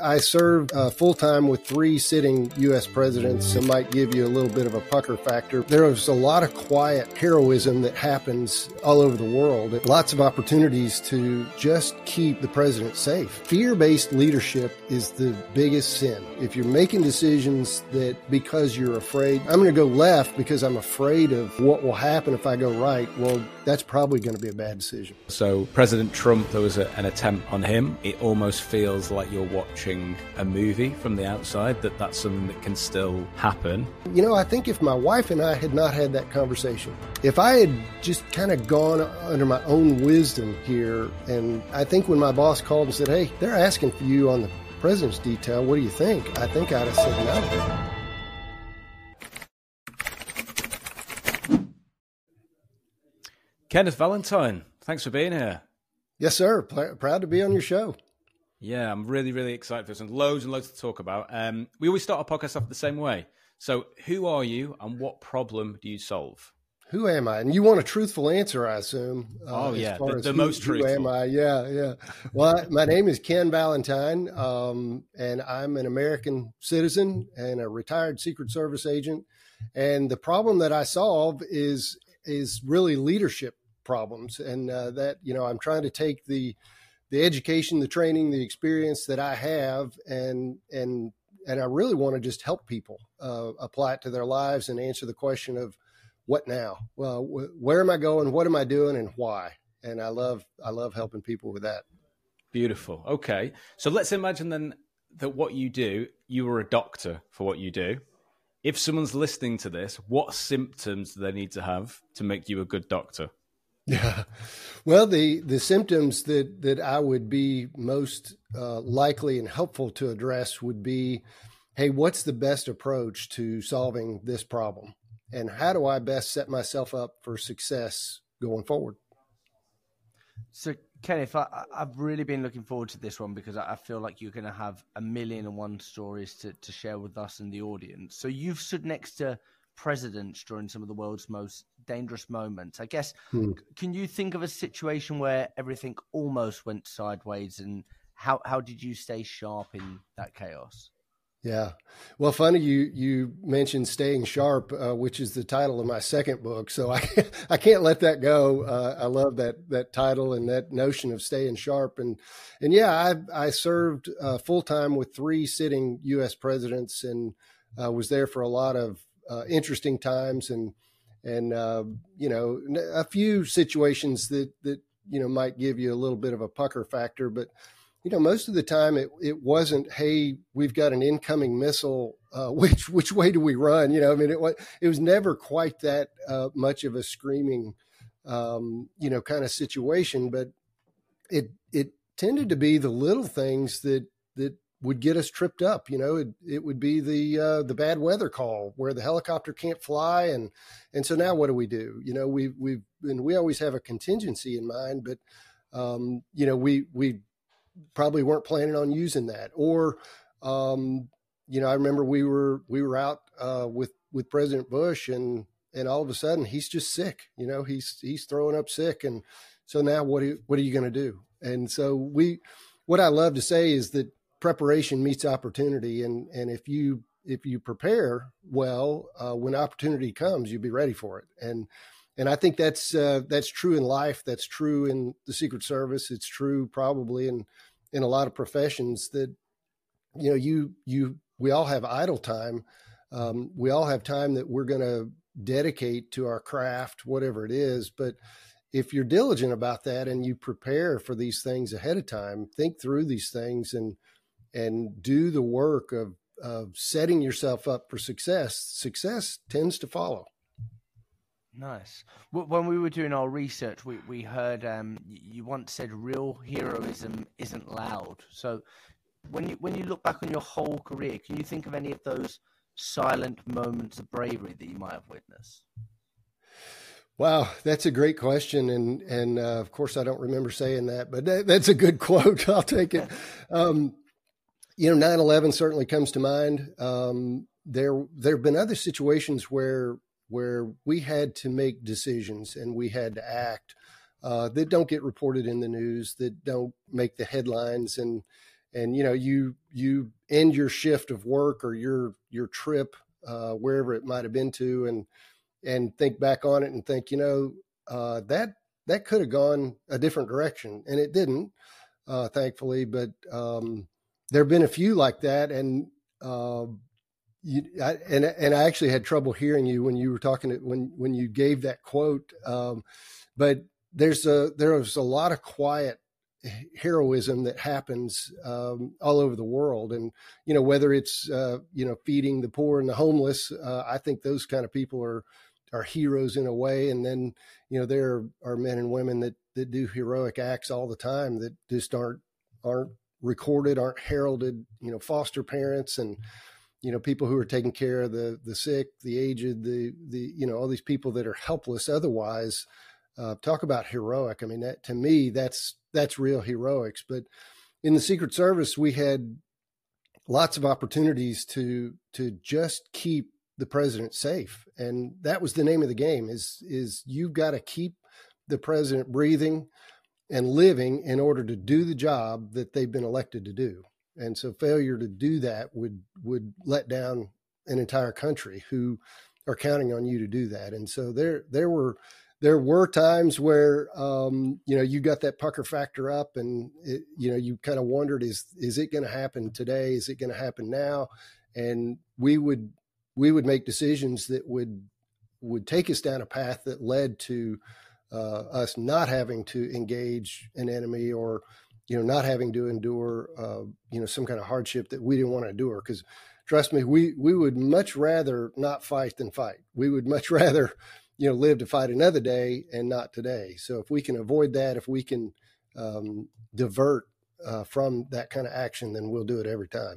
I served full-time with 3 sitting U.S. presidents, so might give you a little bit of a pucker factor. There was a lot of quiet heroism that happens all over the world. Lots of opportunities to just keep the president safe. Fear-based leadership is the biggest sin. If you're making decisions that because you're afraid, I'm going to go left because I'm afraid of what will happen if I go right, well, that's probably going to be a bad decision. So President Trump, there was an attempt on him. It almost feels like you're watching a movie from the outside, that's something that can still happen. You know, I think if my wife and I had not had that conversation, if I had just kind of gone under my own wisdom here, and I think when my boss called and said, hey, they're asking for you on the president's detail, what do you think? I think I'd have said no. Kenneth Valentine, thanks for being here. Yes, sir. Proud to be on your show. Yeah, I'm really, really excited for this and loads to talk about. We always start our podcast off the same way. So who are you and what problem do you solve? Who am I? And you want a truthful answer, I assume. The most truthful. Who am I? Yeah. Well, my name is Ken Valentine, and I'm an American citizen and a retired Secret Service agent. And the problem that I solve is really leadership problems. And that, you know, I'm trying to take the education, the training, the experience that I have, and I really want to just help people apply it to their lives and answer the question of what now? Well, where am I going? What am I doing, and why? And I love helping people with that. Beautiful. Okay, so let's imagine then that what you do, you were a doctor for what you do. If someone's listening to this, what symptoms do they need to have to make you a good doctor? Yeah. Well, the symptoms that I would be most likely and helpful to address would be, hey, what's the best approach to solving this problem? And how do I best set myself up for success going forward? So, Kenneth, I've really been looking forward to this one because I feel like you're going to have 1,000,001 stories to share with us and the audience. So you've stood next to presidents during some of the world's most dangerous moments. I guess, Can you think of a situation where everything almost went sideways, and how did you stay sharp in that chaos? Yeah. Well, funny you mentioned Staying Sharp, which is the title of my second book. So I can't let that go. I love that title and that notion of staying sharp. And yeah, I served full time with 3 sitting U.S. presidents, and was there for a lot of interesting times and you know, a few situations that you know might give you a little bit of a pucker factor, but you know, most of the time it wasn't, hey, we've got an incoming missile. Which way do we run? You know, I mean, it was never quite that much of a screaming, you know, kind of situation, but it tended to be the little things that would get us tripped up. You know, it would be the bad weather call where the helicopter can't fly, and so now what do we do? You know, we always have a contingency in mind, but you know, we probably weren't planning on using that. Or, you know, I remember we were out with President Bush, and all of a sudden he's just sick. You know, he's throwing up sick, and so now what are you going to do? And so what I love to say is that preparation meets opportunity, and if you prepare well, when opportunity comes, you'll be ready for it. And I think that's true in life. That's true in the Secret Service. It's true probably in a lot of professions that, you know, we all have idle time. We all have time that we're going to dedicate to our craft, whatever it is. But if you're diligent about that and you prepare for these things ahead of time, think through these things and do the work of setting yourself up for success tends to follow. Nice. When we were doing our research, we heard you once said real heroism isn't loud. So when you look back on your whole career, can you think of any of those silent moments of bravery that you might have witnessed? Wow, that's a great question. And of course, I don't remember saying that, but that's a good quote. I'll take it. You know, 9/11 certainly comes to mind. There have been other situations where we had to make decisions and we had to act that don't get reported in the news, that don't make the headlines. And and you end your shift of work or your trip wherever it might have been to, and think back on it and think, that could have gone a different direction, and it didn't, thankfully. But there have been a few like that, and I actually had trouble hearing you when you were talking when you gave that quote. But there was a lot of quiet heroism that happens all over the world, and whether it's feeding the poor and the homeless, I think those kind of people are heroes in a way. And then there are men and women that do heroic acts all the time that just aren't recorded, aren't heralded. Foster parents and people who are taking care of the sick, the aged, the all these people that are helpless otherwise. Talk about heroic. I mean, that to me, that's real heroics. But in the Secret Service, we had lots of opportunities to just keep the president safe, and that was the name of the game. Is you've got to keep the president breathing and living in order to do the job that they've been elected to do. And so failure to do that would let down an entire country who are counting on you to do that. And so there were times where, you got that pucker factor up, and you kind of wondered, is it going to happen today? Is it going to happen now? And we would make decisions that would take us down a path that led to us not having to engage an enemy, or not having to endure, some kind of hardship that we didn't want to endure. Because trust me, we would much rather not fight than fight. We would much rather, live to fight another day and not today. So if we can avoid that, if we can divert from that kind of action, then we'll do it every time.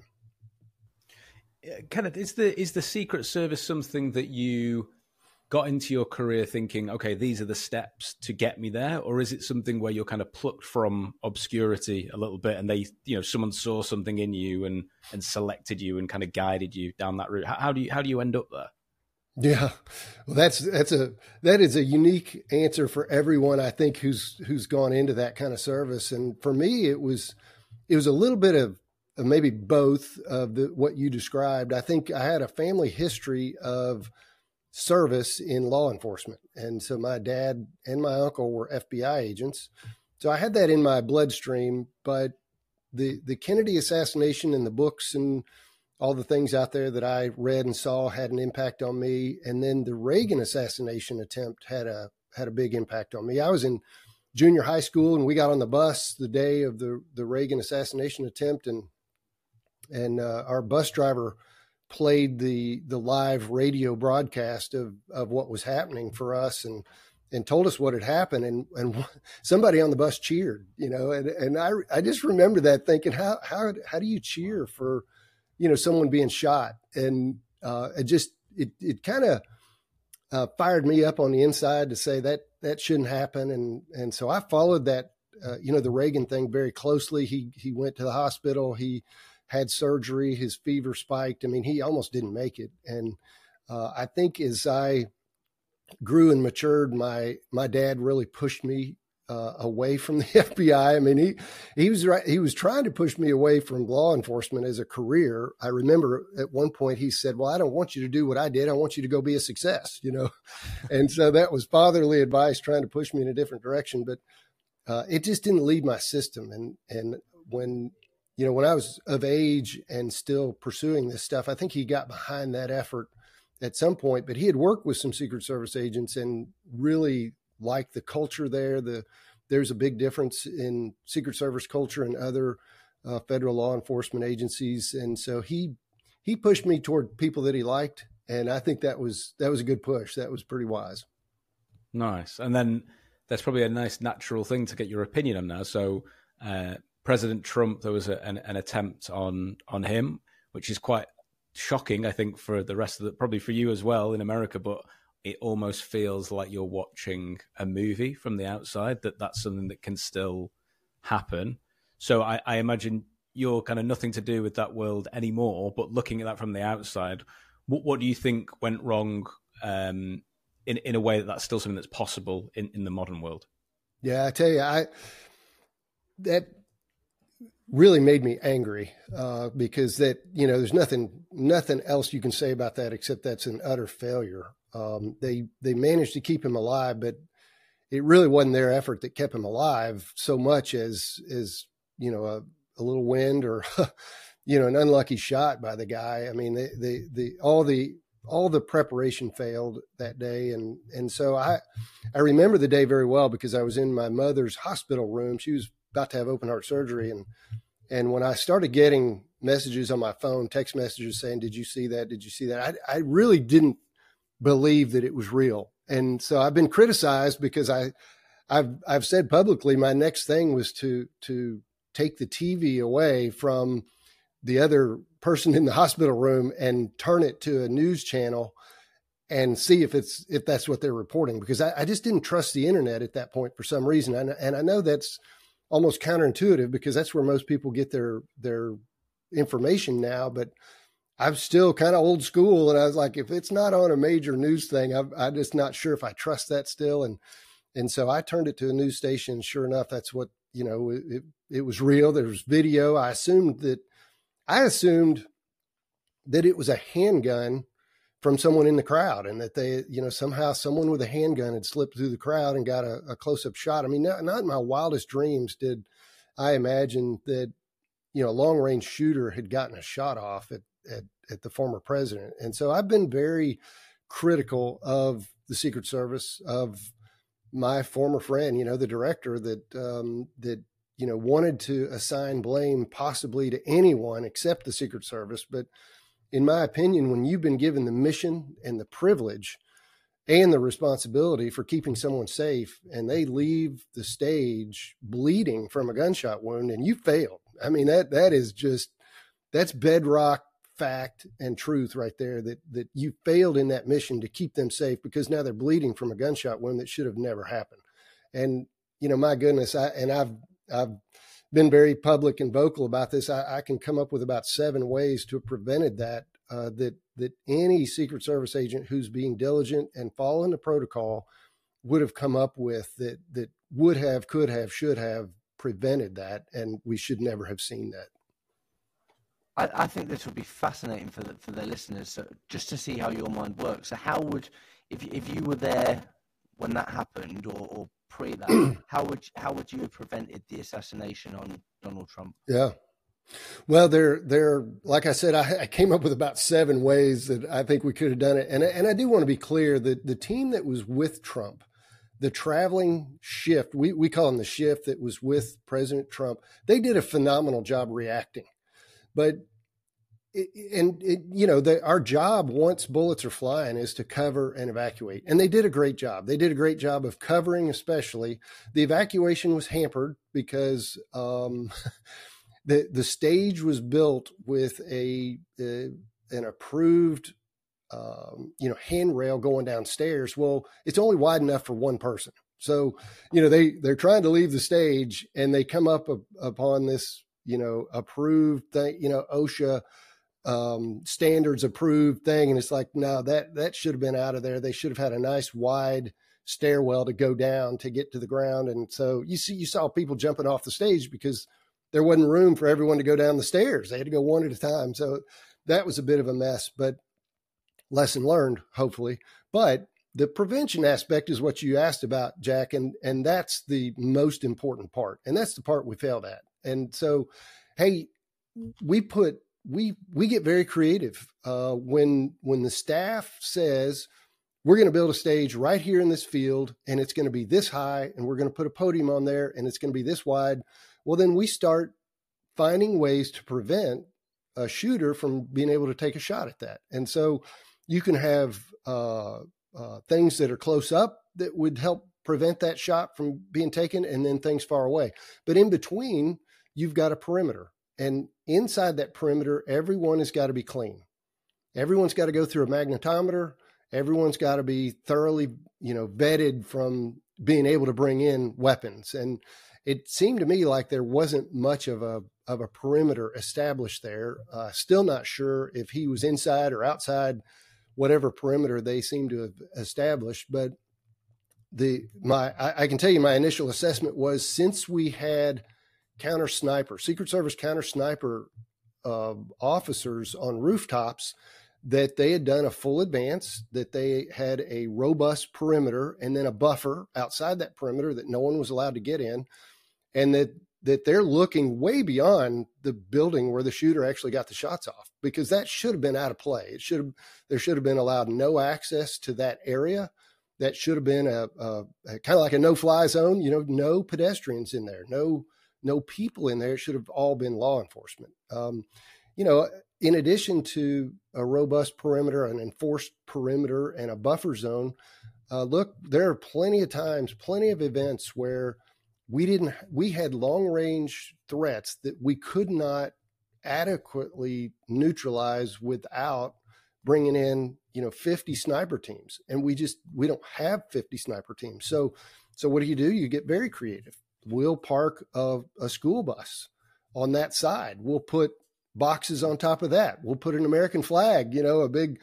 Kenneth, is the Secret Service something that you got into your career thinking, okay, these are the steps to get me there? Or is it something where you're kind of plucked from obscurity a little bit, and they, someone saw something in you and selected you and kind of guided you down that route? How do you end up there? Yeah, well, that is a unique answer for everyone, I think, who's gone into that kind of service. And for me, it was a little bit of maybe both of what you described. I think I had a family history of service in law enforcement. And so my dad and my uncle were FBI agents. So I had that in my bloodstream. But the Kennedy assassination and the books and all the things out there that I read and saw had an impact on me. And then the Reagan assassination attempt had a big impact on me. I was in junior high school, and we got on the bus the day of the Reagan assassination attempt, and our bus driver played the live radio broadcast of what was happening for us, and told us what had happened. And somebody on the bus cheered, and I just remember that thinking, how do you cheer for, someone being shot? And it kind of fired me up on the inside to say that shouldn't happen. And so I followed that, the Reagan thing very closely. He went to the hospital. He had surgery. His fever spiked. I mean, he almost didn't make it. And I think as I grew and matured, my dad really pushed me away from the FBI. I mean, he was trying to push me away from law enforcement as a career. I remember at one point he said, "Well, I don't want you to do what I did. I want you to go be a success," And so that was fatherly advice, trying to push me in a different direction. But it just didn't leave my system. And when I was of age and still pursuing this stuff, I think he got behind that effort at some point. But he had worked with some Secret Service agents and really liked the culture there. There's a big difference in Secret Service culture and other federal law enforcement agencies. And so he pushed me toward people that he liked. And I think that was a good push. That was pretty wise. Nice. And then that's probably a nice natural thing to get your opinion on now. So, President Trump, there was an attempt on him, which is quite shocking, I think, for the rest of probably for you as well in America, but it almost feels like you're watching a movie from the outside, that's something that can still happen. So I imagine you're kind of nothing to do with that world anymore, but looking at that from the outside, what do you think went wrong in a way that's still something that's possible in the modern world? Yeah, I tell you, really made me angry because that, there's nothing else you can say about that except that's an utter failure. They managed to keep him alive, but it really wasn't their effort that kept him alive so much as a little wind or an unlucky shot by the guy. I mean, all the preparation failed that day, and so I remember the day very well because I was in my mother's hospital room. She was about to have open heart surgery, and when I started getting messages on my phone, text messages saying, "Did you see that? Did you see that?" I really didn't believe that it was real. And so I've been criticized because I've said publicly my next thing was to take the TV away from the other person in the hospital room and turn it to a news channel and see if that's what they're reporting, because I just didn't trust the internet at that point for some reason. And I know that's almost counterintuitive because that's where most people get their information now, but I'm still kind of old school. And I was like, if it's not on a major news thing, I'm just not sure if I trust that still. And so I turned it to a news station. Sure enough, that's what, it was real. There was video. I assumed that it was a handgun from someone in the crowd, and that they, somehow someone with a handgun had slipped through the crowd and got a close-up shot. I mean, not in my wildest dreams did I imagine that, a long-range shooter had gotten a shot off at the former president. And so I've been very critical of the Secret Service, of my former friend, the director that wanted to assign blame possibly to anyone except the Secret Service. But in my opinion, when you've been given the mission and the privilege and the responsibility for keeping someone safe, and they leave the stage bleeding from a gunshot wound, and you failed. I mean, that's bedrock fact and truth right there, that you failed in that mission to keep them safe, because now they're bleeding from a gunshot wound that should have never happened. And, my goodness, I've been very public and vocal about this. I can come up with about 7 ways to have prevented that, that any Secret Service agent who's being diligent and following the protocol would have come up with, that would have, could have, should have prevented that. And we should never have seen that. I think this would be fascinating for the listeners, so just to see how your mind works. So how would, if you were there when that happened, or pre that, how would you have prevented the assassination on Donald Trump? Yeah. Well, there, like I said, I came up with about 7 ways that I think we could have done it. And I do want to be clear that the team that was with Trump, the traveling shift, we call them the shift that was with President Trump, they did a phenomenal job reacting. But our job once bullets are flying is to cover and evacuate. And they did a great job. They did a great job of covering, especially. The evacuation was hampered because the stage was built with an approved handrail going downstairs. Well, it's only wide enough for one person. So, they're trying to leave the stage, and they come up upon this, approved thing, OSHA standards approved thing. And it's like, no, that should have been out of there. They should have had a nice wide stairwell to go down to get to the ground. And so you saw people jumping off the stage because there wasn't room for everyone to go down the stairs. They had to go one at a time. So that was a bit of a mess, but lesson learned, hopefully. But the prevention aspect is what you asked about, Jack. And that's the most important part. And that's the part we failed at. And so, hey, we get very creative when the staff says, we're going to build a stage right here in this field, and it's going to be this high, and we're going to put a podium on there, and it's going to be this wide. Well, then we start finding ways to prevent a shooter from being able to take a shot at that. And so you can have things that are close up that would help prevent that shot from being taken, and then things far away. But in between, you've got a perimeter. And inside that perimeter, everyone has got to be clean. Everyone's got to go through a magnetometer. Everyone's got to be thoroughly, vetted from being able to bring in weapons. And it seemed to me like there wasn't much of a perimeter established there. Still not sure if he was inside or outside whatever perimeter they seemed to have established. But I can tell you my initial assessment was, since we had Secret Service counter sniper officers on rooftops that they had done a full advance, that they had a robust perimeter and then a buffer outside that perimeter that no one was allowed to get in, and that they're looking way beyond the building where the shooter actually got the shots off, because that should have been out of play. There should have been allowed no access to that area. That should have been a kind of like a no-fly zone, no pedestrians in there, no people in there. It should have all been law enforcement. In addition to a robust perimeter, an enforced perimeter, and a buffer zone, look, there are plenty of events where we had long range threats that we could not adequately neutralize without bringing in, 50 sniper teams. And we don't have 50 sniper teams. So what do? You get very creative. We'll park a school bus on that side. We'll put boxes on top of that. We'll put an American flag, a big,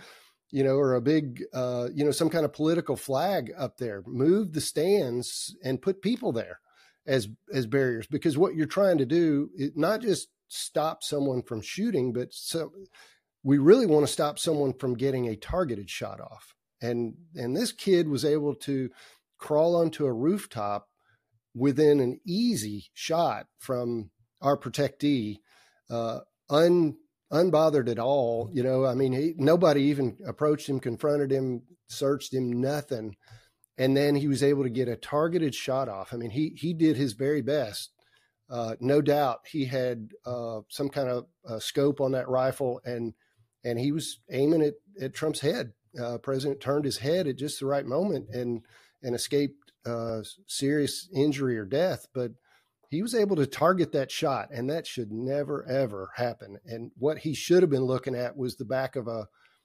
some kind of political flag up there. Move the stands and put people there as barriers, because what you're trying to do is not just stop someone from shooting, but we really want to stop someone from getting a targeted shot off. And this kid was able to crawl onto a rooftop within an easy shot from our protectee, unbothered at all. Nobody even approached him, confronted him, searched him, nothing. And then he was able to get a targeted shot off. He did his very best. No doubt he had some kind of scope on that rifle, and he was aiming at Trump's head. President turned his head at just the right moment and escaped serious injury or death. But he was able to target that shot, and that should never, ever happen. And what he should have been looking at was the back of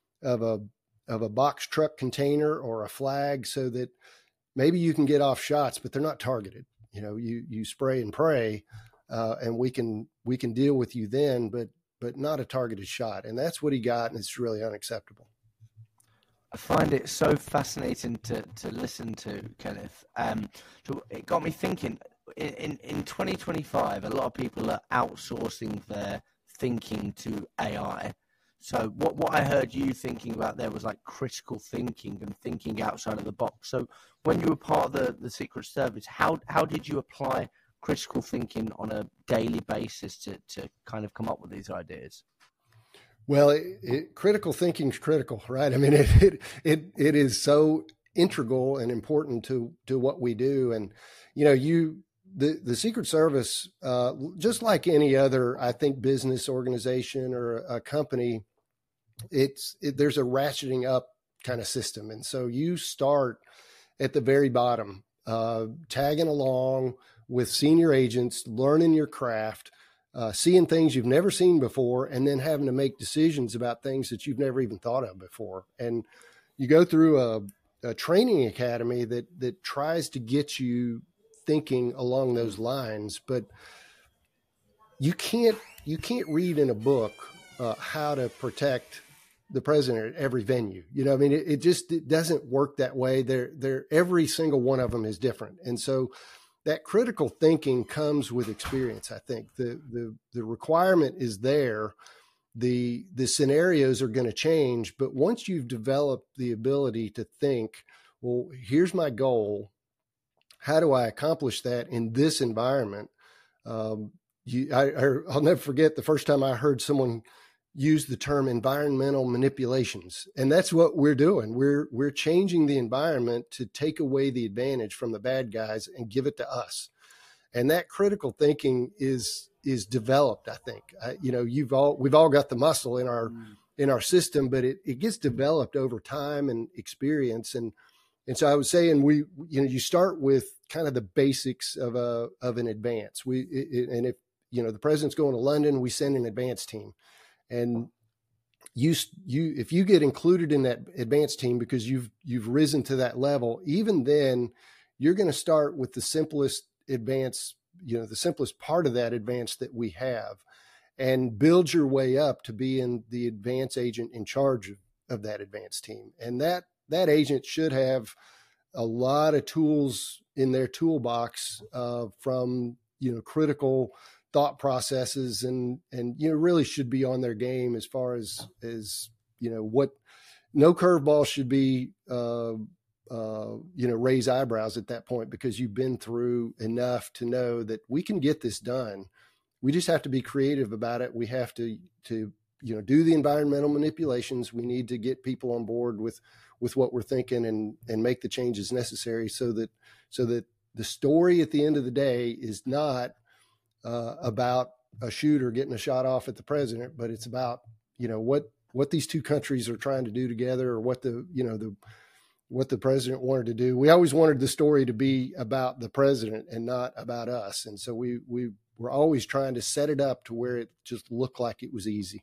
a box truck container or a flag, so that maybe you can get off shots, but they're not targeted. You spray and pray, and we can deal with you then, but not a targeted shot. And that's what he got, and it's really unacceptable. I find it so fascinating to listen to, Kenneth. So it got me thinking. In 2025, a lot of people are outsourcing their thinking to AI. So what I heard you thinking about there was like critical thinking and thinking outside of the box. So when you were part of the Secret Service, how did you apply critical thinking on a daily basis to kind of come up with these ideas? Well, critical thinking is critical, right? It is so integral and important to what we do. And, the Secret Service, just like any other, I think, business organization or a company, there's a ratcheting up kind of system. And so you start at the very bottom, tagging along with senior agents, learning your craft, seeing things you've never seen before, and then having to make decisions about things that you've never even thought of before. And you go through a training academy that tries to get you thinking along those lines, but you can't read in a book how to protect the president at every venue. It doesn't work that way. They're every single one of them is different. And so that critical thinking comes with experience. I think the requirement is there. The scenarios are going to change, but once you've developed the ability to think, well, here's my goal, how do I accomplish that in this environment? I'll never forget the first time I heard someone use the term environmental manipulations. And that's what we're doing. We're changing the environment to take away the advantage from the bad guys and give it to us. And that critical thinking is developed, I think. We've all got the muscle in our system, but it gets developed over time and experience. And so I was saying, you start with kind of the basics of an advance. And if the president's going to London, we send an advance team, and if you get included in that advance team because you've risen to that level, even then you're going to start with the simplest advance, the simplest part of that advance that we have, and build your way up to being the advance agent in charge of that advance team. And that agent should have a lot of tools in their toolbox, from, critical thought processes, and really should be on their game as far as what no curveball should be. Raise eyebrows at that point, because you've been through enough to know that we can get this done. We just have to be creative about it. We have to do the environmental manipulations. We need to get people on board with what we're thinking and make the changes necessary so that the story at the end of the day is not about a shooter getting a shot off at the president, but it's about, what these two countries are trying to do together, or what the president wanted to do. We always wanted the story to be about the president and not about us. And so we were always trying to set it up to where it just looked like it was easy.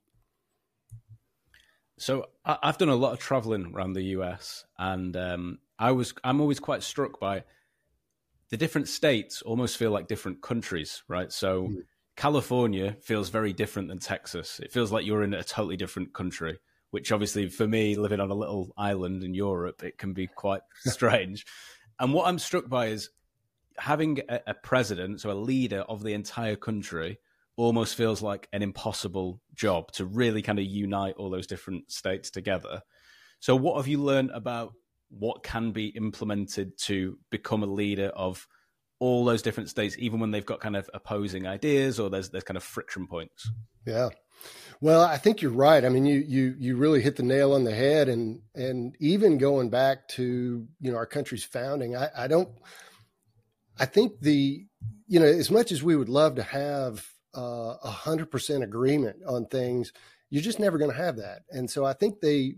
So I've done a lot of traveling around the US, and I'm always quite struck by the different states almost feel like different countries, right? So California feels very different than Texas. It feels like you're in a totally different country, which obviously for me, living on a little island in Europe, it can be quite strange. And what I'm struck by is having a president, so a leader of the entire country, almost feels like an impossible job to really kind of unite all those different states together. So what have you learned about what can be implemented to become a leader of all those different states, even when they've got kind of opposing ideas or there's kind of friction points? Yeah. Well, I think you're right. I mean, you really hit the nail on the head, and even going back to, our country's founding, I think as much as we would love to have 100% agreement on things, you're just never going to have that. And so I think they've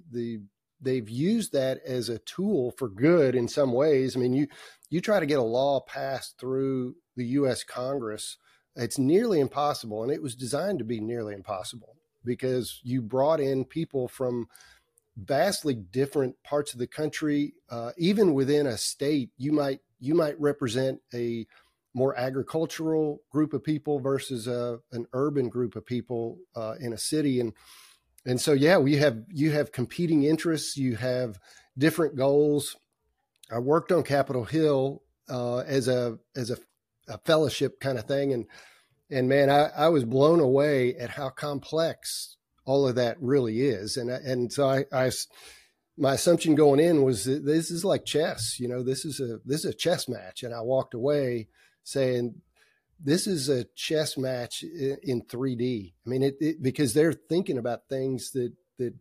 used that as a tool for good in some ways. I mean, you try to get a law passed through the U.S. Congress, it's nearly impossible. And it was designed to be nearly impossible because you brought in people from vastly different parts of the country. Even within a state, you might represent a more agricultural group of people versus an urban group of people in a city. And so, yeah, you have competing interests, you have different goals. I worked on Capitol Hill as a fellowship kind of thing. And man, I was blown away at how complex all of that really is. And so my assumption going in was that this is like chess, this is a chess match. And I walked away saying, this is a chess match in 3D. I mean, because they're thinking about things that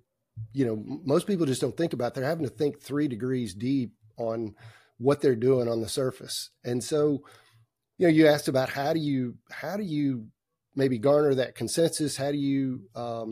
most people just don't think about. They're having to think 3 degrees deep on what they're doing on the surface. And so, you asked about how do you maybe garner that consensus? How do you,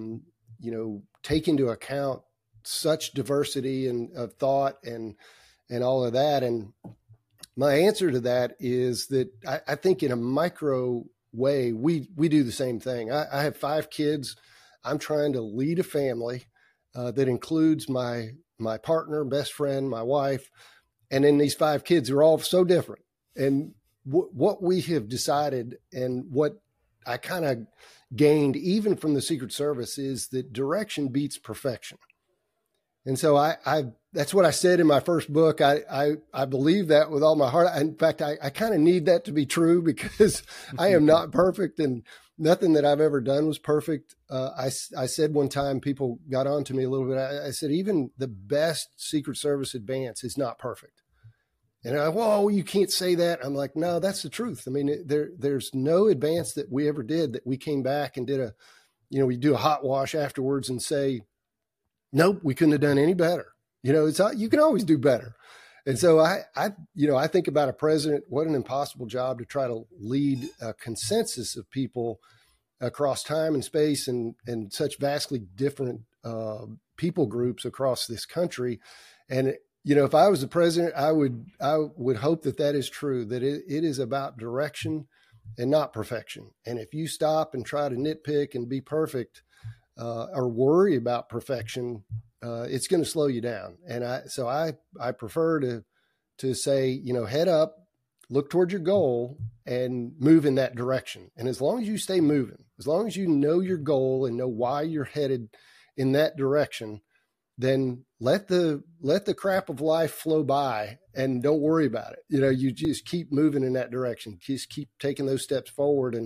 take into account such diversity of thought and all of that? And my answer to that is that I think in a micro way, we do the same thing. I have 5 kids. I'm trying to lead a family that includes my partner, best friend, my wife. And then these 5 kids are all so different. And what we have decided, and what I kind of gained even from the Secret Service, is that direction beats perfection. And so that's what I said in my first book. I believe that with all my heart. In fact, I kind of need that to be true, because I am not perfect, and nothing that I've ever done was perfect. I said one time, people got on to me a little bit. I said, even the best Secret Service advance is not perfect. And whoa, you can't say that. I'm like, no, that's the truth. I mean, there's no advance that we ever did that we came back and did we do a hot wash afterwards and say, nope, we couldn't have done any better. You can always do better. And so I think about a president, what an impossible job to try to lead a consensus of people across time and space and such vastly different people groups across this country. And if I was the president, I would hope that is true, that it is about direction and not perfection. And if you stop and try to nitpick and be perfect or worry about perfection, it's going to slow you down. And I prefer to say, head up, look toward your goal, and move in that direction. And as long as you stay moving, as long as you know your goal and know why you're headed in that direction, then let the crap of life flow by and don't worry about it. You just keep moving in that direction. Just keep taking those steps forward, and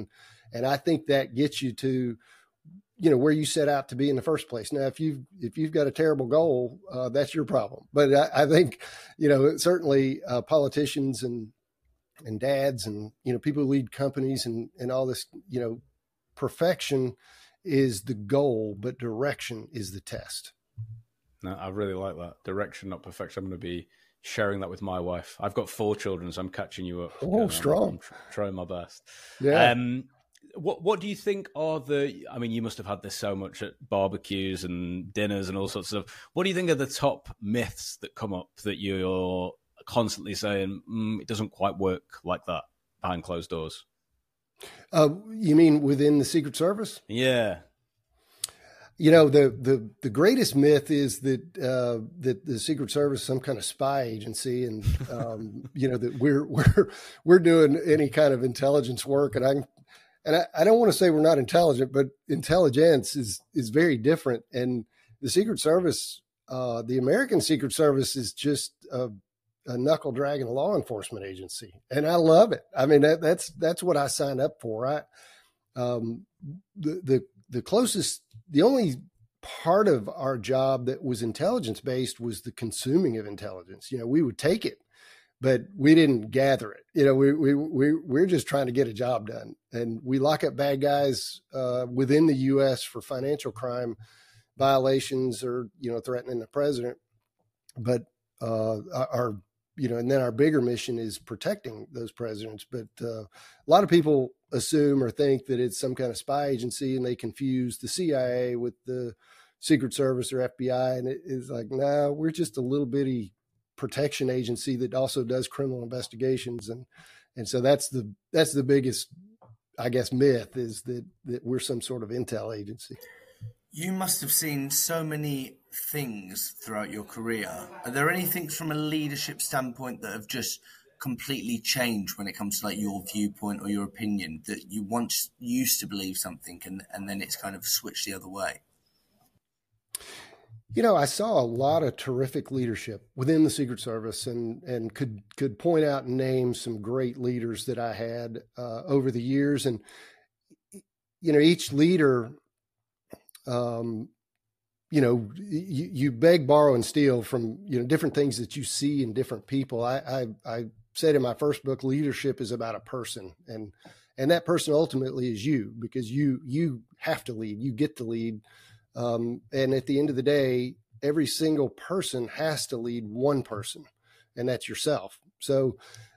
And I think that gets you to, where you set out to be in the first place. Now, if you've got a terrible goal, that's your problem. But I think, certainly politicians and dads and, people who lead companies and all this, perfection is the goal, but direction is the test. No, I really like that. Direction, not perfection. I'm going to be sharing that with my wife. I've got 4 children, so I'm catching you up. Oh, strong. I'm trying my best. Yeah. What do you think are you must have had this so much at barbecues and dinners and all sorts of stuff. What do you think are the top myths that come up that you're constantly saying, it doesn't quite work like that behind closed doors? You mean within the Secret Service? Yeah. The greatest myth is that the Secret Service is some kind of spy agency, and that we're doing any kind of intelligence work. And I don't want to say we're not intelligent, but intelligence is very different. And the Secret Service, the American Secret Service, is just a knuckle dragging law enforcement agency, and I love it. I mean, that's what I signed up for. The only part of our job that was intelligence based was the consuming of intelligence. We would take it, but we didn't gather it. We're just trying to get a job done, and we lock up bad guys within the U.S. for financial crime violations or threatening the president. But and then our bigger mission is protecting those presidents. But a lot of people assume or think that it's some kind of spy agency, and they confuse the CIA with the Secret Service or FBI. And it is like, no, we're just a little bitty protection agency that also does criminal investigations. And so that's the biggest, I guess, myth, is that we're some sort of intel agency. You must have seen so many things throughout your career. Are there any things from a leadership standpoint that have just completely changed when it comes to like your viewpoint or your opinion, that you once used to believe something and then it's kind of switched the other way? I saw a lot of terrific leadership within the Secret Service and could point out and name some great leaders that I had over the years. And, each leader, you beg, borrow, and steal from, different things that you see in different people. I said in my first book, leadership is about a person, and that person ultimately is you, because you have to lead, you get to lead. And at the end of the day, every single person has to lead one person, and that's yourself. So,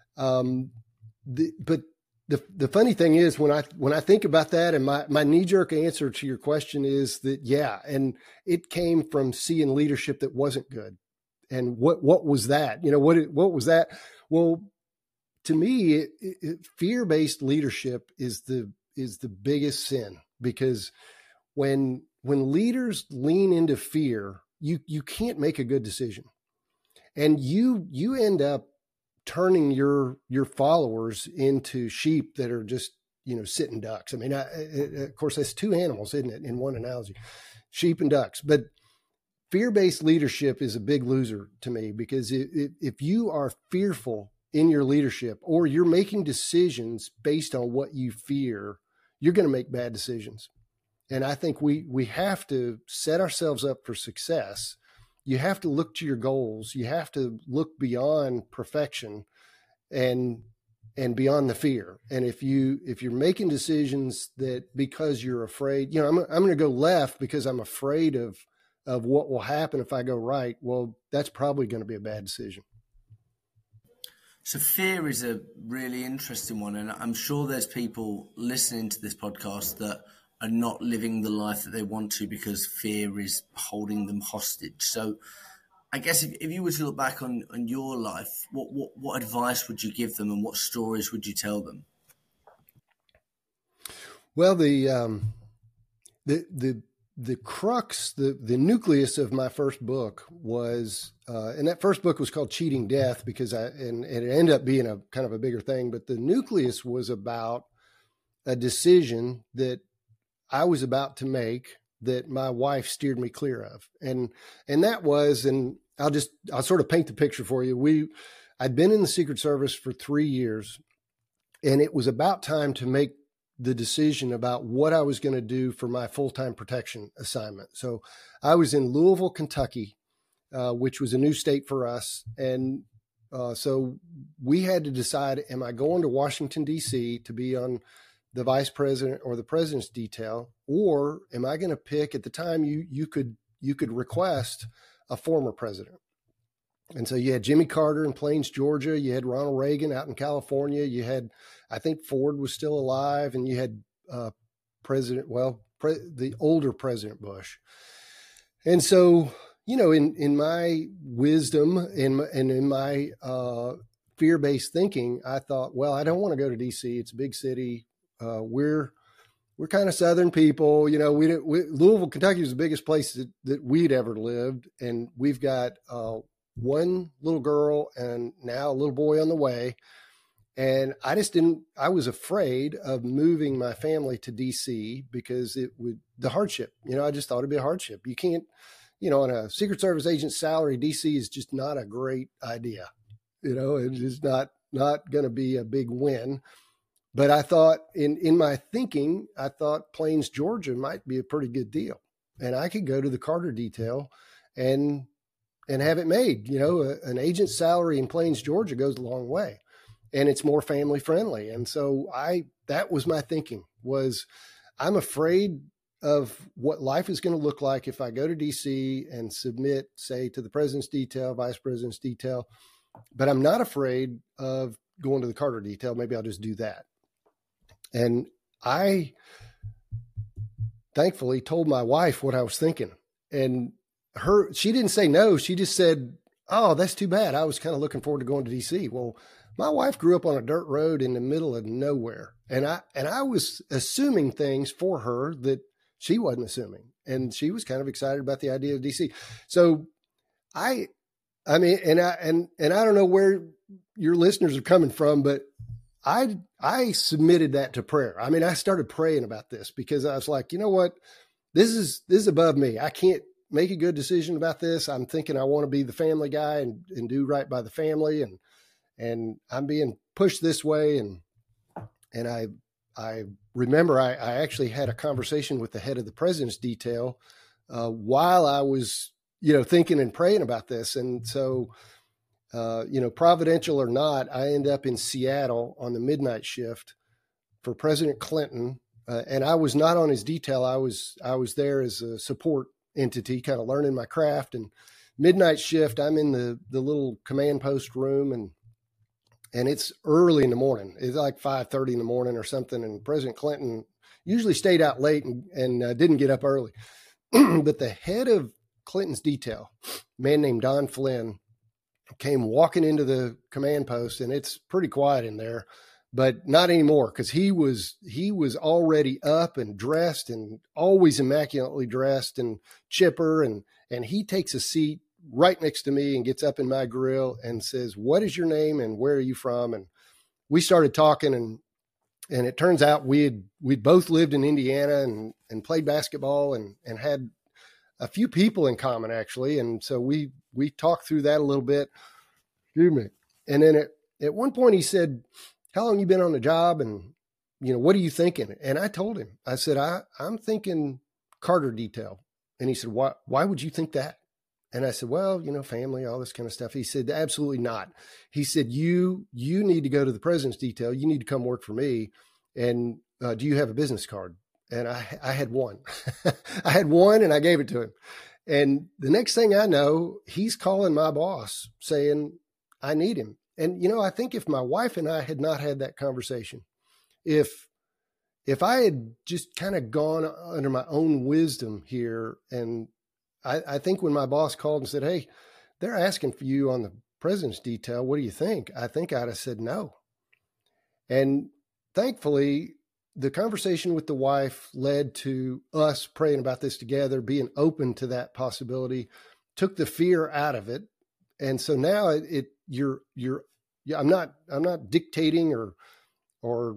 but the funny thing is, when I think about that, and my knee-jerk answer to your question is that, yeah, and it came from seeing leadership that wasn't good. And what was that? What was that? Well, to me, fear-based leadership is the biggest sin, because when leaders lean into fear, you can't make a good decision, and you end up turning your followers into sheep that are just, sitting ducks. I mean, of course, that's 2 animals, isn't it, in one analogy, sheep and ducks. But fear-based leadership is a big loser to me, because if you are fearful in your leadership, or you're making decisions based on what you fear, you're going to make bad decisions. And I think we have to set ourselves up for success. You have to look to your goals. You have to look beyond perfection and beyond the fear. And if you're making decisions that because you're afraid, I'm going to go left because I'm afraid of what will happen if I go right, well, that's probably going to be a bad decision. So fear is a really interesting one. And I'm sure there's people listening to this podcast that are not living the life that they want to because fear is holding them hostage. So I guess if you were to look back on your life, what advice would you give them, and what stories would you tell them? Well, the crux, the nucleus of my first book was, and that first book was called Cheating Death, because and it ended up being a kind of a bigger thing, but the nucleus was about a decision that I was about to make that my wife steered me clear of. And that was, and I'll sort of paint the picture for you. I'd been in the Secret Service for 3 years, and it was about time to make the decision about what I was going to do for my full-time protection assignment. So I was in Louisville, Kentucky, which was a new state for us. And so we had to decide, am I going to Washington, D.C. to be on the vice president or the president's detail, or am I going to pick, at the time you could request a former president. And so you had Jimmy Carter in Plains, Georgia. You had Ronald Reagan out in California. You had, I think Ford was still alive, and you had the older President Bush. And so, in my wisdom and in my fear-based thinking, I thought, well, I don't want to go to D.C. It's a big city. We're kind of Southern people. Louisville, Kentucky was the biggest place that we'd ever lived. And we've got one little girl and now a little boy on the way. And I was afraid of moving my family to DC because the hardship, I just thought it'd be a hardship. You can't, on a Secret Service agent's salary, DC is just not a great idea. It's just not going to be a big win. But I thought in my thinking, I thought Plains, Georgia might be a pretty good deal. And I could go to the Carter detail and have it made. An agent's salary in Plains, Georgia goes a long way, and it's more family friendly. And so that was my thinking, was I'm afraid of what life is going to look like if I go to DC and submit, say, to the president's detail, vice president's detail, but I'm not afraid of going to the Carter detail. Maybe I'll just do that. And I thankfully told my wife what I was thinking, and she didn't say no. She just said, "Oh, that's too bad. I was kind of looking forward to going to DC." Well, my wife grew up on a dirt road in the middle of nowhere. And I was assuming things for her that she wasn't assuming. And she was kind of excited about the idea of DC. So I mean, and I don't know where your listeners are coming from, but I submitted that to prayer. I mean, I started praying about this because I was like, you know what? This is above me. I can't make a good decision about this. I'm thinking I want to be the family guy and do right by the family. And I'm being pushed this way. And I remember I actually had a conversation with the head of the president's detail while I was, thinking and praying about this. And so, providential or not, I end up in Seattle on the midnight shift for President Clinton. And I was not on his detail. I was there as a support entity, kind of learning my craft. And midnight shift, I'm in the little command post room, and it's early in the morning. It's like 5:30 in the morning or something. And President Clinton usually stayed out late and didn't get up early. But the head of Clinton's detail, a man named Don Flynn, came walking into the command post, and it's pretty quiet in there, but not anymore, because he was already up and dressed and always immaculately dressed and chipper. And he takes a seat right next to me and gets up in my grill and says, "What is your name and where are you from?" And we started talking, and it turns out we'd both lived in Indiana and played basketball and had a few people in common, actually. And so we talked through that a little bit. Excuse me. And then at one point he said, "How long you been on the job? And, what are you thinking?" And I told him, I said, I'm thinking Carter detail. And he said, why would you think that? And I said, well, family, all this kind of stuff. He said, absolutely not. He said, you need to go to the president's detail. You need to come work for me. And do you have a business card? And I had one. I had one, and I gave it to him. And the next thing I know, he's calling my boss saying, I need him. And, I think if my wife and I had not had that conversation, if I had just kind of gone under my own wisdom here, and I think when my boss called and said, "Hey, they're asking for you on the president's detail. What do you think?" I think I'd have said no. And thankfully, the conversation with the wife led to us praying about this together, being open to that possibility, took the fear out of it. And so now I'm not dictating or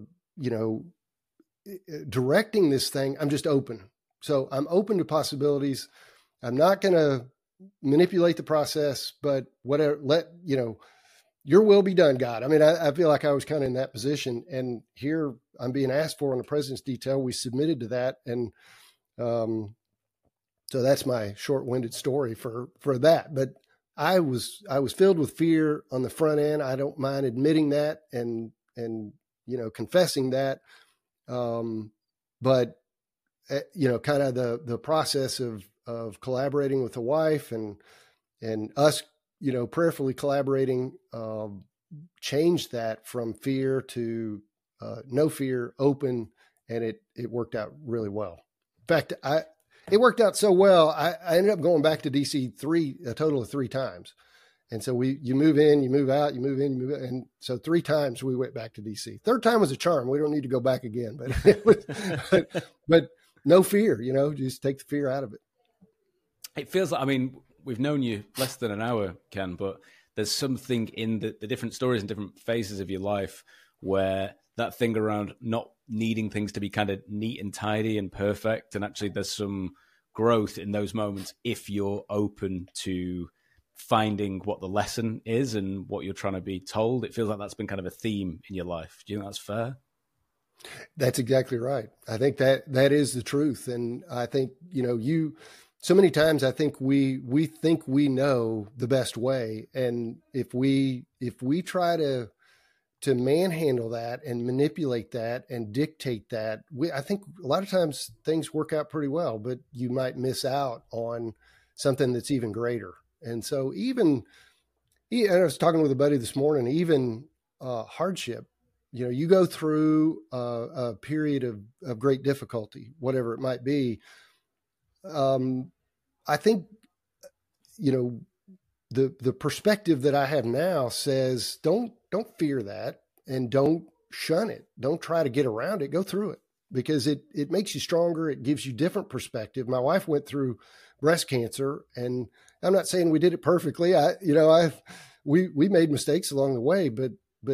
directing this thing. I'm just open. So I'm open to possibilities. I'm not going to manipulate the process, but whatever, your will be done, God. I mean, I feel like I was kind of in that position, and here I'm being asked for on the president's detail. We submitted to that. And, so that's my short-winded story for that. But I was filled with fear on the front end. I don't mind admitting that and confessing that. But kind of the process of collaborating with the wife and us, prayerfully collaborating, changed that from fear to no fear, open, and it worked out really well. In fact, it worked out so well, I ended up going back to DC a total of 3 times. And so you move in, you move out, you move in, you move out. And so 3 times we went back to DC. 3rd time was a charm. We don't need to go back again, but no fear, just take the fear out of it. It feels like, I mean, we've known you less than an hour, Ken, but there's something in the different stories and different phases of your life where that thing around not needing things to be kind of neat and tidy and perfect. And actually there's some growth in those moments if you're open to finding what the lesson is and what you're trying to be told. It feels like that's been kind of a theme in your life. Do you think that's fair? That's exactly right. I think that is the truth. And I think, so many times I think we think we know the best way. And if we try to manhandle that and manipulate that and dictate that, I think a lot of times things work out pretty well, but you might miss out on something that's even greater. And so I was talking with a buddy this morning, even hardship, you go through a period of great difficulty, whatever it might be. I think, the perspective that I have now says, don't fear that and don't shun it. Don't try to get around it. Go through it because it makes you stronger. It gives you different perspective. My wife went through breast cancer, and I'm not saying we did it perfectly. We made mistakes along the way, but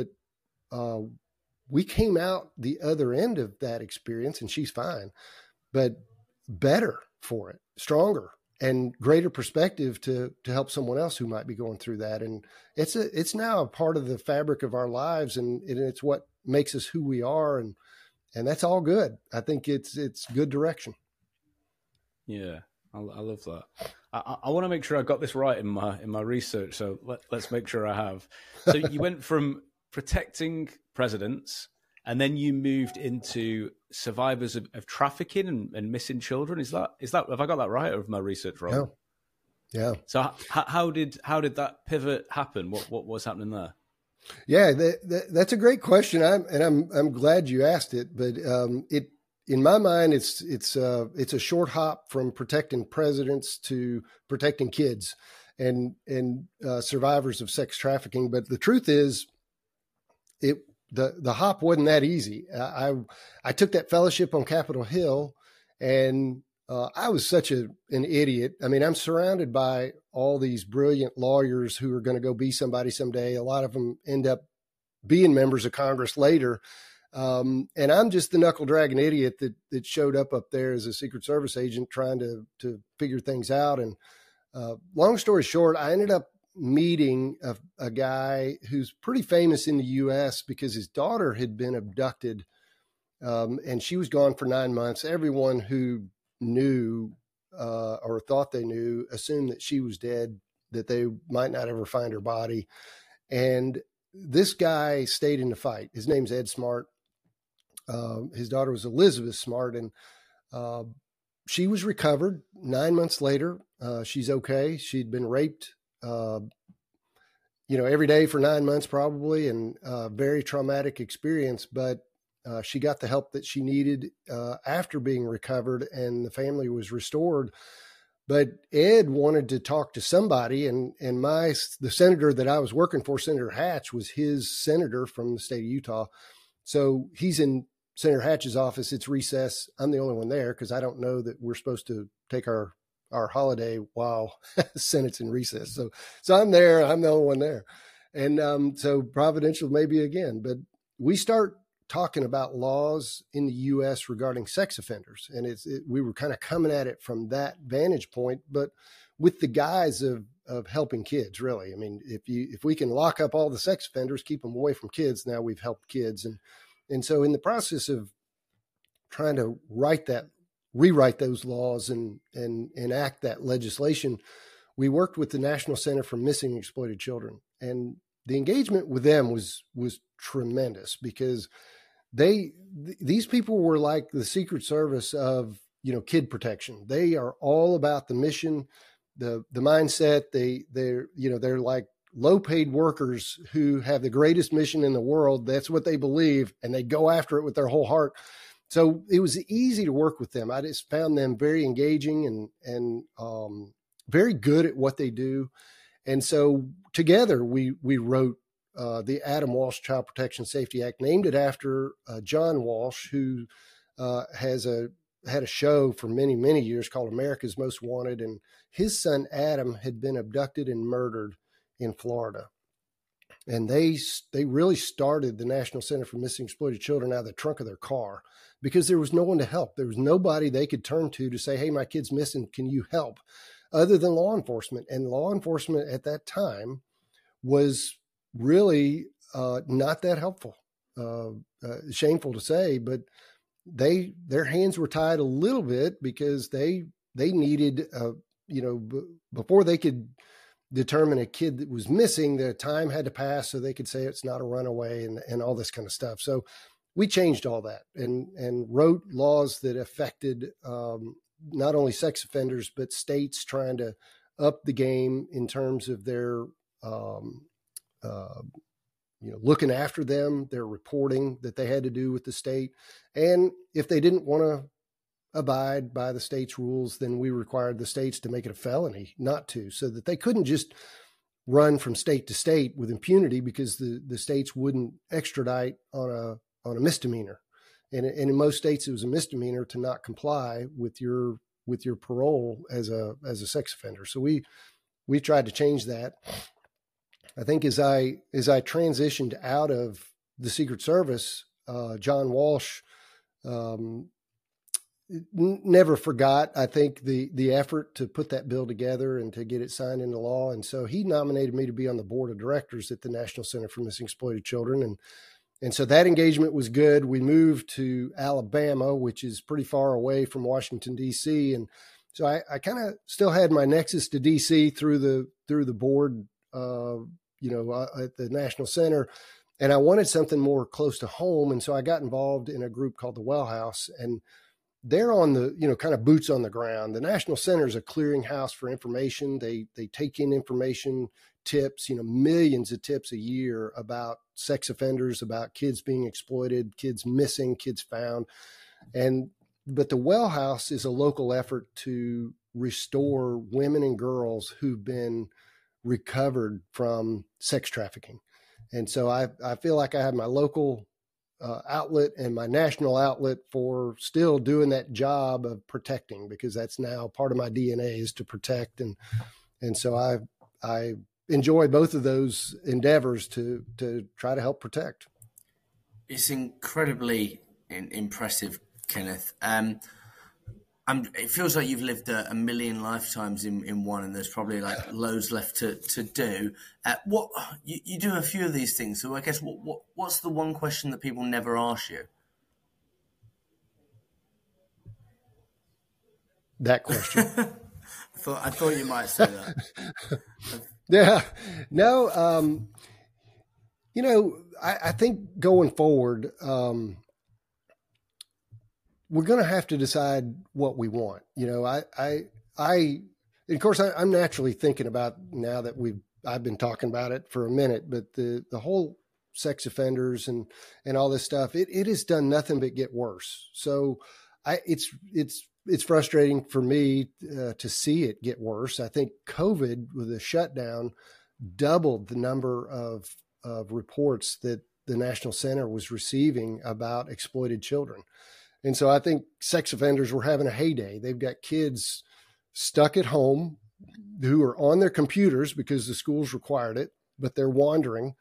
we came out the other end of that experience, and she's fine, but better for it, stronger, and greater perspective to help someone else who might be going through that. And it's now a part of the fabric of our lives, and it's what makes us who we are. And that's all good. I think it's good direction. Yeah. I love that. I want to make sure I got this right in my research. So let's make sure I have. So you went from protecting presidents, and then you moved into survivors of trafficking and missing children. Is that have I got that right, or have my research wrong? Yeah. So how did that pivot happen? What was happening there? Yeah, that's a great question. I'm glad you asked it. But in my mind, it's a short hop from protecting presidents to protecting kids and survivors of sex trafficking. But the truth is, the hop wasn't that easy. I took that fellowship on Capitol Hill, and I was such an idiot. I mean, I'm surrounded by all these brilliant lawyers who are going to go be somebody someday. A lot of them end up being members of Congress later. And I'm just the knuckle dragging idiot that showed up there as a Secret Service agent trying to figure things out. And long story short, I ended up meeting a guy who's pretty famous in the U.S. because his daughter had been abducted, and she was gone for 9 months. Everyone who knew or thought they knew assumed that she was dead, that they might not ever find her body. And this guy stayed in the fight. His name's Ed Smart. His daughter was Elizabeth Smart, and she was recovered 9 months later. She's okay. She'd been raped, every day for 9 months probably, and very traumatic experience, but she got the help that she needed after being recovered, and the family was restored. But Ed wanted to talk to somebody, and the senator that I was working for, Senator Hatch, was his senator from the state of Utah. So he's in Senator Hatch's office. It's recess. I'm the only one there because I don't know that we're supposed to take our holiday while Senate's in recess. So I'm there. I'm the only one there. And so providential maybe again, but we start talking about laws in the U.S. regarding sex offenders. And we were kind of coming at it from that vantage point, but with the guise of helping kids, really. I mean, if we can lock up all the sex offenders, keep them away from kids, now we've helped kids. And so in the process of trying to rewrite those laws and enact that legislation, we worked with the National Center for Missing and Exploited Children. And the engagement with them was tremendous, because these people were like the Secret Service of, kid protection. They are all about the mission, the mindset. They're like low paid workers who have the greatest mission in the world. That's what they believe, and they go after it with their whole heart. So it was easy to work with them. I just found them very engaging and very good at what they do. And so together we wrote the Adam Walsh Child Protection Safety Act, named it after John Walsh, who had a show for many, many years called America's Most Wanted. And his son, Adam, had been abducted and murdered in Florida. And they really started the National Center for Missing and Exploited Children out of the trunk of their car, because there was no one to help. There was nobody they could turn to say, hey, my kid's missing, can you help? Other than law enforcement. And law enforcement at that time was really not that helpful. Shameful to say, but their hands were tied a little bit, because they needed, before they could determine a kid that was missing, the time had to pass so they could say it's not a runaway and all this kind of stuff. So we changed all that and wrote laws that affected not only sex offenders, but states trying to up the game in terms of their, looking after them, their reporting that they had to do with the state. And if they didn't want to abide by the state's rules, then we required the states to make it a felony not to, so that they couldn't just run from state to state with impunity, because the states wouldn't extradite on a misdemeanor. And in most states, it was a misdemeanor to not comply with your parole as a sex offender. So we tried to change that. I think as I transitioned out of the Secret Service, John Walsh never forgot, I think, the effort to put that bill together and to get it signed into law. And so he nominated me to be on the board of directors at the National Center for Missing and Exploited Children. And so that engagement was good. We moved to Alabama, which is pretty far away from Washington, D.C. And so I kind of still had my nexus to D.C. through the board, at the National Center. And I wanted something more close to home. And so I got involved in a group called the Well House. And they're on the, kind of boots on the ground. The National Center is a clearinghouse for information. They take in information, tips, millions of tips a year about sex offenders, about kids being exploited, kids missing, kids found. But the Well House is a local effort to restore women and girls who've been recovered from sex trafficking. And so I feel like I have my local outlet and my national outlet for still doing that job of protecting, because that's now part of my DNA is to protect. And so I enjoy both of those endeavors to try to help protect. It's incredibly impressive, Kenneth. It feels like you've lived a million lifetimes in one, and there's probably like loads left to do. What you do a few of these things, so I guess what's the one question that people never ask you? That question. I thought you might say that. Yeah, no. I think going forward, we're going to have to decide what we want. Of course, I'm naturally thinking about, now that I've been talking about it for a minute, but the whole sex offenders and all this stuff, it has done nothing but get worse. So it's frustrating for me to see it get worse. I think COVID with the shutdown doubled the number of reports that the National Center was receiving about exploited children. And so I think sex offenders were having a heyday. They've got kids stuck at home who are on their computers because the schools required it, but they're wandering.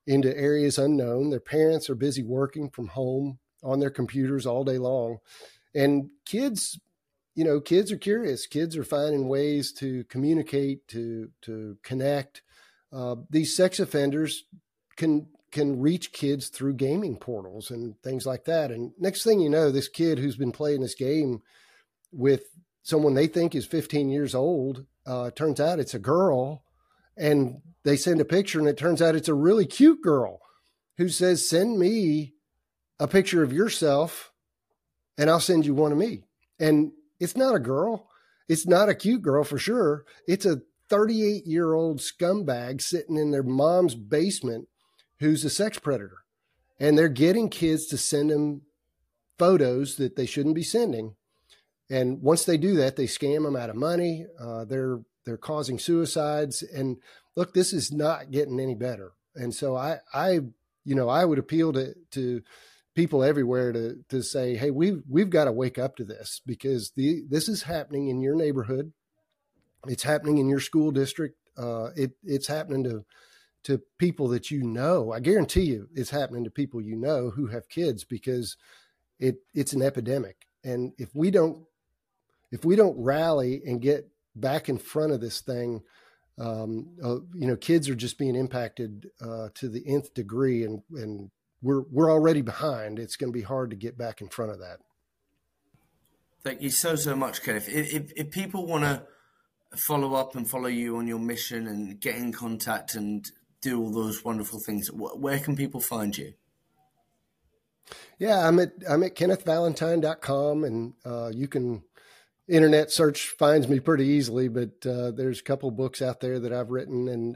into areas unknown. Their parents are busy working from home on their computers all day long. And kids, kids are curious. Kids are finding ways to communicate, to connect. These sex offenders can reach kids through gaming portals and things like that. And next thing you know, this kid who's been playing this game with someone they think is 15 years old, turns out it's a girl, and they send a picture and it turns out it's a really cute girl who says, send me a picture of yourself and I'll send you one of me. And it's not a girl. It's not a cute girl for sure. It's a 38-year-old scumbag sitting in their mom's basement who's a sex predator. And they're getting kids to send them photos that they shouldn't be sending. And once they do that, they scam them out of money. They're causing suicides. And look, this is not getting any better. And so I would appeal to people everywhere to say, hey, we've got to wake up to this, because this is happening in your neighborhood. It's happening in your school district. It's happening to people that you know. I guarantee you it's happening to people you know who have kids, because it's an epidemic. And if we don't rally and get back in front of this thing, kids are just being impacted to the nth degree, and we're already behind. It's going to be hard to get back in front of that. Thank you so much, Kenneth. If people want to follow up and follow you on your mission and get in contact and do all those wonderful things, where can people find you? Yeah, I'm at KennethValentine.com, and you can internet search finds me pretty easily, but there's a couple of books out there that I've written,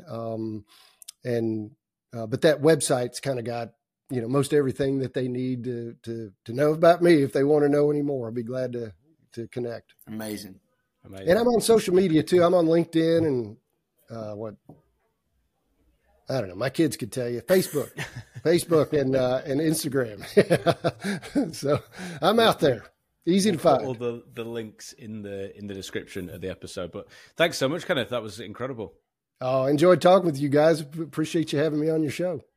but that website's kind of got, most everything that they need to know about me. If they want to know any more, I'll be glad to connect. Amazing. And I'm on social media too. I'm on LinkedIn and I don't know. My kids could tell you Facebook and Instagram. So I'm out there. Easy to find. All the links in the description of the episode. But thanks so much, Kenneth. That was incredible. Oh, I enjoyed talking with you guys. Appreciate you having me on your show.